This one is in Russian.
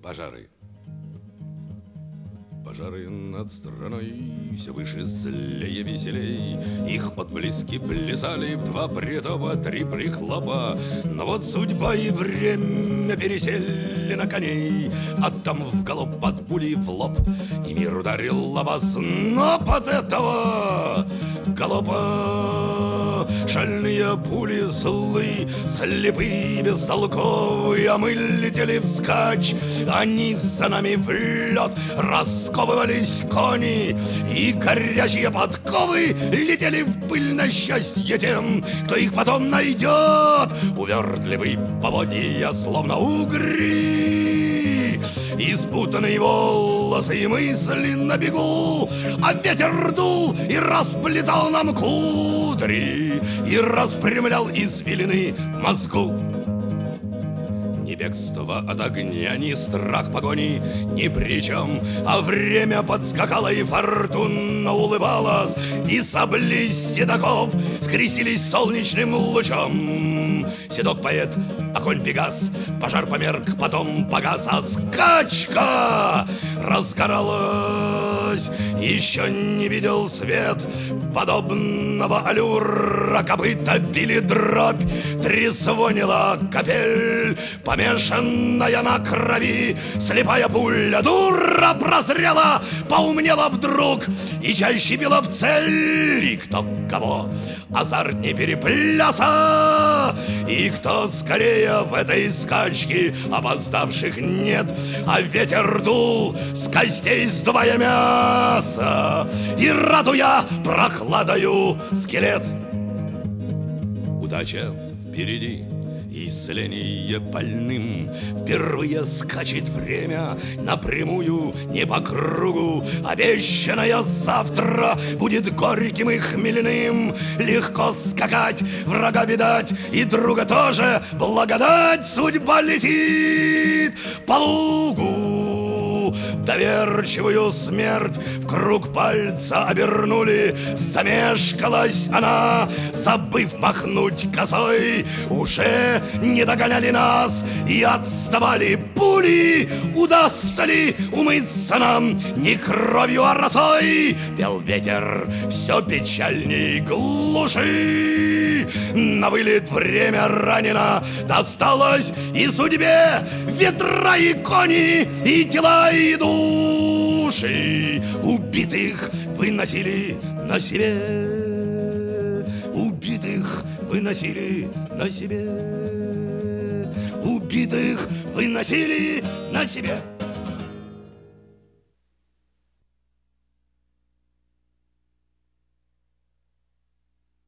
Пожары. Пожары над страной все выше, злее, веселей. Их отблески плясали в два притопа, три прихлопа. Но вот судьба и время пересели на коней, а там в галоп под пули в лоб, и мир ударил лаваз. Но под этого галопа шальные пули злы, слепые, бестолковые, а мы летели вскачь. Они за нами в лед расковывались кони, и горячие подковы летели в пыль на счастье тем, кто их потом найдет. Увертливые поводья, словно угри, испутанные волосы и мысли на бегу, а ветер дул и расплетал нам кудри и распрямлял извилины в мозгу. Ни бегство от огня, ни страх погони ни при чем, а время подскакало и фортуна улыбалась, и сабли седоков скрестились солнечным лучом. Седок поэт, а конь Пегас, пожар померк, потом погас, а скачка разгоралась. Еще не видел свет подобного аллюра, копыта били дробь, трезвонила капель, помешанная на крови. Слепая пуля дура прозрела, поумнела вдруг и чаще била в цель. И кто кого азартней перепляса, и кто скорее в этой скачке опоздавших нет. А ветер дул с костей, сдувая мясо и радуя прохладою скелет. Удача впереди, исцеление больным. Впервые скачет время напрямую, не по кругу. Обещанное завтра будет горьким и хмельным. Легко скакать, врага видать, и друга тоже. Благодать, судьба летит по лугу. Доверчивую смерть в круг пальца обернули. Замешкалась она, забыв махнуть косой. Уже не догоняли нас и отставали пули. Удастся ли умыться нам не кровью, а росой? Пел ветер все печальней глуши. На вылет время ранено досталось и судьбе. Ветра и кони, и тела, и души убитых выносили на себе. Убитых выносили на себе. Убитых выносили на себе.